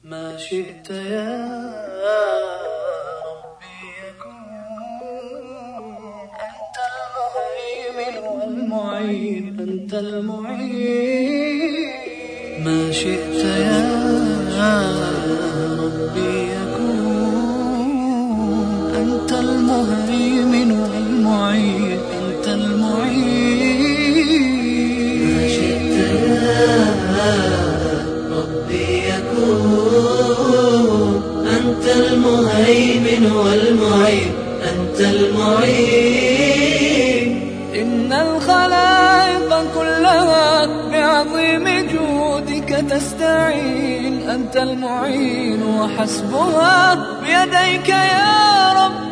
ما شئت يا ربي يكون، أنت المهيمن والمعين، أنت المعين. ما شئت يا ربي يكون، أنت المهيمن والمعين، أنت المعين. ما شئت يا ربي يكون، أنت المهيمن والمعين، أنت المعين. إن الخلائق كلها بعظيم جودك تستعين، أنت المعين وحسبها بيديك يا رب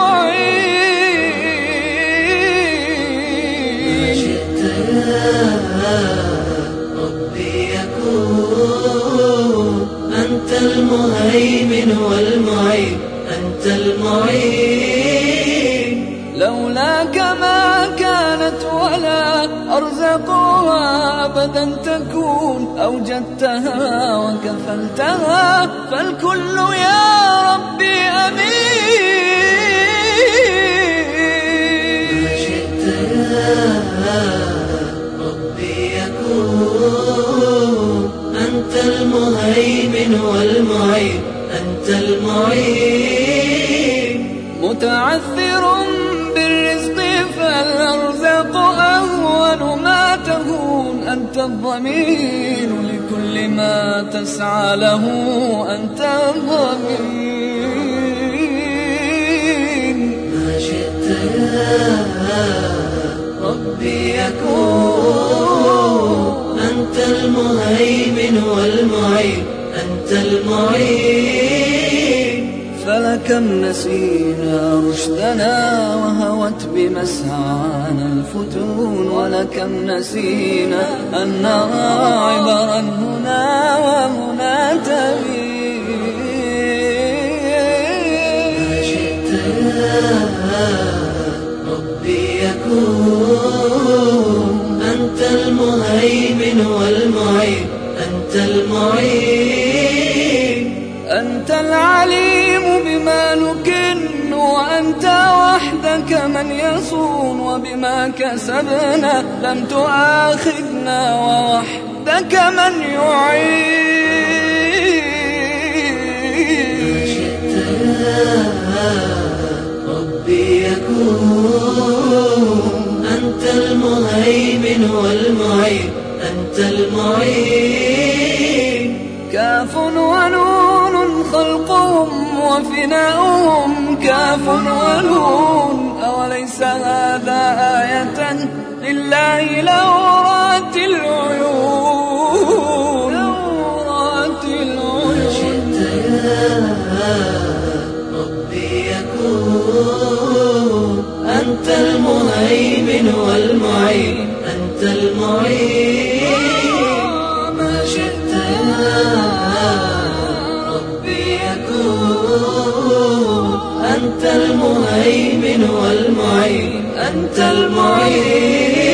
المعين. ما شئت يا ربي يكون، أنت المهيمن والمعين، أنت المعين. لولاك ما كانت ولا أرزقها أبدا تكون، أوجدتها وكفلتها فالكل يا ربي أمين. ما شئت يا ربي يكون، أنت المهيمن والمعين، أنت المعين. متعثر بالرزق فالأرزاق أهون ما تهون، أنت الضمين لكل ما تسعى له، أنت الضمين. ما شئت يا ربي يكون، أنت المهيمن والمعين، أنت المعين. فلكم نسينا رشدنا وهوت بمسعانا الفتون، ولكم نسينا أن نرى عبرا هنا وهنا تبين. ما شئت يا ربي يكون، أنت المهيمن والمعين، أنت المعين. أنت العليم بما نكن، وأنت وحدك من يصون، وبما كسبنا لم تؤاخذنا، ووحدك من يعين. ما شئت يا ربي يكون، أنت المهيمن والمعين، أنت المعين. كاف ونون خلقهم وفناؤهم، كاف ونون. أوليس هذا آية لله لورات العيون، لورات العيون. ما شئت يا ربي يكون، أنت المهيمن والمعين، أنت المعين. ما شئت يا ربي يكون، أنت المهيمن والمعين، أنت المعين.